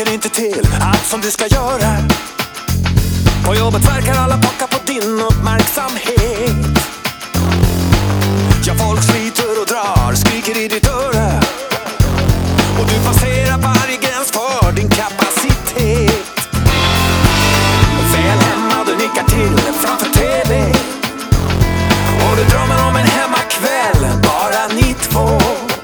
räcker inte till allt som du ska göra. På jobbet verkar alla baka på din uppmärksamhet. Ja, folk sliter och drar, skriker i ditt öra. Och du passerar varje gräns för din kapacitet. Väl hemma, du nickar till framför TV. Och du drömmer om en hemmakväll, bara ni två.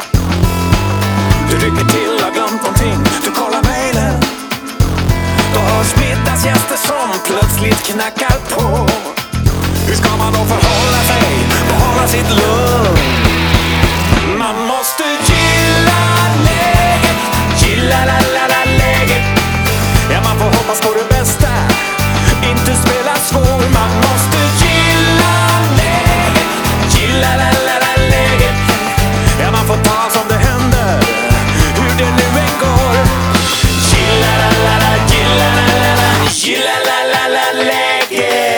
Du rycker till, har glömt någonting, du kollar mejlen. Då hörs middagsgäster som plötsligt knackar på. Hur ska man då förhålla sig, behålla sitt lugn? Man måste gilla läget, gilla la la la läget. Ja, man får hoppas på det bästa, inte spela svår. Man måste gilla läget, gilla la la la läget. Ja, man får ta som det händer, hur det nu än går. Gilla la la la, gilla la la la, gilla la la la läget.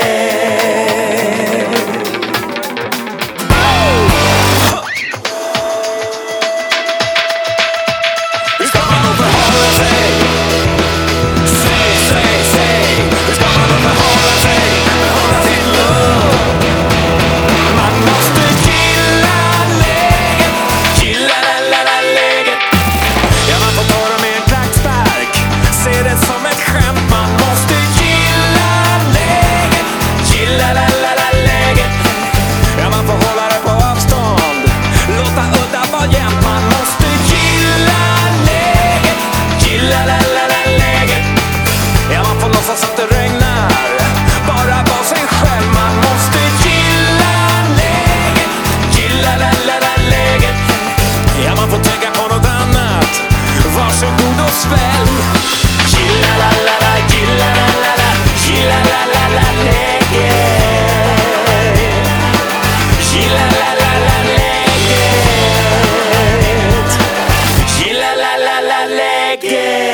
Hur ska man då förhålla sig? Säg, hur ska man då förhålla sig? Behålla sitt lugn. Man måste gilla läget, gilla la la la läget. Ja, man får ta det med en klackspark, se det som ett skämt. Man måste gilla läget, gilla la la la läget. Ja, man får hålla det på avstånd, låta udda vara jämt. Man måste gilla läget, gilla la la la läget. Ja, man får låtsas att det regnar, bara vara sig själv. Man måste gilla läget, gilla la la la läget. Ja, man får tänka på något annat, varsågod och svälj. Gilla la la la, gilla la la la, gilla la la la läget. Gilla la la la läget. Gilla la la la läget.